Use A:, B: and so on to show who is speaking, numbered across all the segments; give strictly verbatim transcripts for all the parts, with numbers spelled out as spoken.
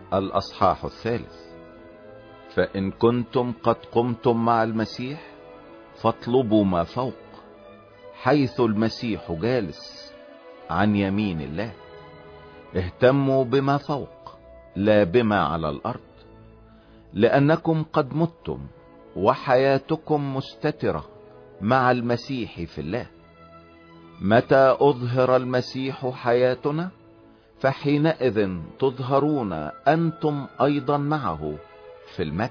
A: الأصحاح الثالث. فإن كنتم قد قمتم مع المسيح فاطلبوا ما فوق، حيث المسيح جالس عن يمين الله. اهتموا بما فوق لا بما على الأرض، لأنكم قد متم وحياتكم مستترة مع المسيح في الله. متى أظهر المسيح حياتنا فحينئذ تظهرون أنتم أيضا معه في المجد.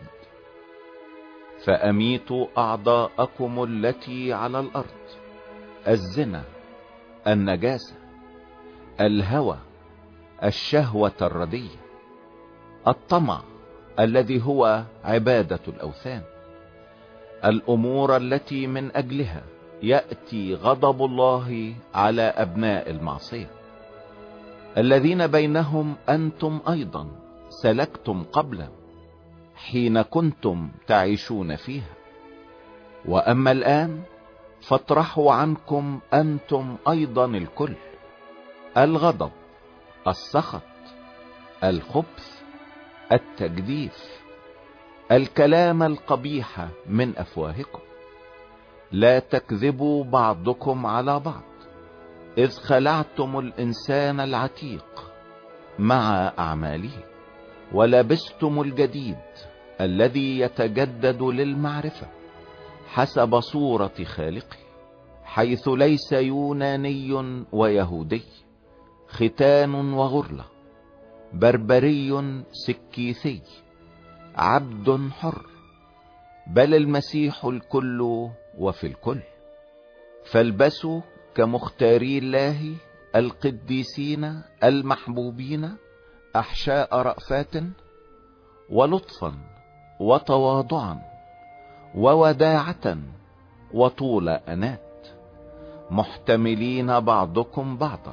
A: فأميتوا أعضاءكم التي على الأرض: الزنا، النجاسة، الهوى، الشهوة الردية، الطمع الذي هو عبادة الأوثان، الأمور التي من أجلها يأتي غضب الله على أبناء المعصية، الذين بينهم أنتم أيضا سلكتم قبلا حين كنتم تعيشون فيها. وأما الآن فاطرحوا عنكم أنتم أيضا الكل: الغضب، السخط، الخبث، التجديف، الكلام القبيح من أفواهكم. لا تكذبوا بعضكم على بعض، إذ خلعتم الإنسان العتيق مع أعماله، ولبستم الجديد الذي يتجدد للمعرفة حسب صورة خالقه، حيث ليس يوناني ويهودي، ختان وغرلة، بربري سكيثي، عبد حر، بل المسيح الكل وفي الكل. فالبسوا كمختاري الله القديسين المحبوبين أحشاء رأفات ولطفا وتواضعا ووداعة وطول أنات، محتملين بعضكم بعضا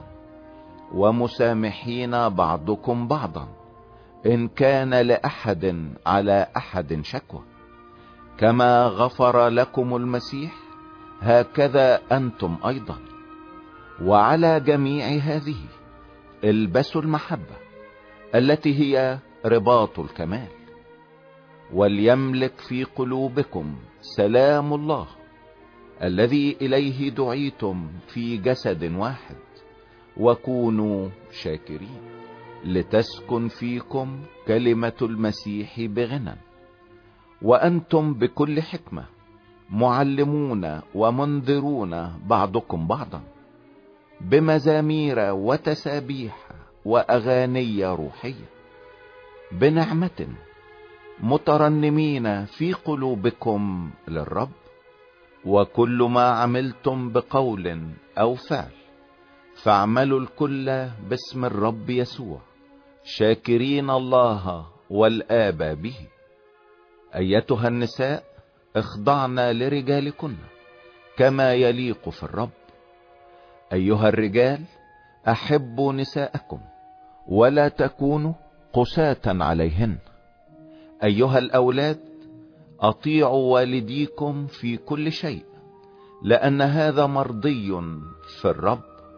A: ومسامحين بعضكم بعضا، إن كان لأحد على أحد شكوى. كما غفر لكم المسيح هكذا أنتم أيضا. وعلى جميع هذه البسوا المحبة التي هي رباط الكمال. وليملك في قلوبكم سلام الله الذي إليه دعيتم في جسد واحد، وكونوا شاكرين. لتسكن فيكم كلمة المسيح بغنى، وأنتم بكل حكمة معلمون ومنذرون بعضكم بعضا بمزامير وتسابيح وأغاني روحية، بنعمة مترنمين في قلوبكم للرب. وكل ما عملتم بقول أو فعل فاعملوا الكل باسم الرب يسوع، شاكرين الله والآب به. أيتها النساء اخضعن لرجالكن كما يليق في الرب. أيها الرجال أحبوا نساءكم ولا تكونوا قساة عليهن. أيها الأولاد أطيعوا والديكم في كل شيء، لأن هذا مرضي في الرب.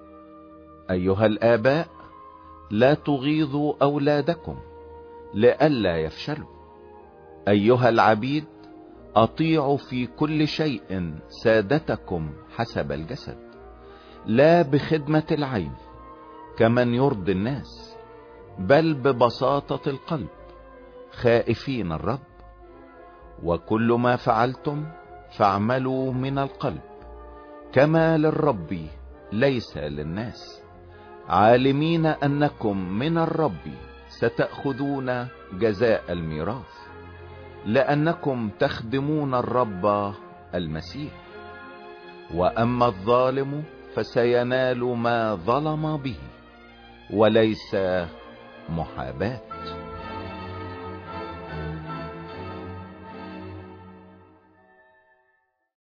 A: أيها الآباء لا تغيظوا أولادكم لئلا يفشلوا. أيها العبيد أطيعوا في كل شيء سادتكم حسب الجسد، لا بخدمة العين كمن يرضي الناس، بل ببساطة القلب خائفين الرب. وكل ما فعلتم فاعملوا من القلب كما للرب ليس للناس، عالمين أنكم من الرب ستأخذون جزاء الميراث، لأنكم تخدمون الرب المسيح. وأما الظالم فسينال ما ظلم به، وليس محاباة.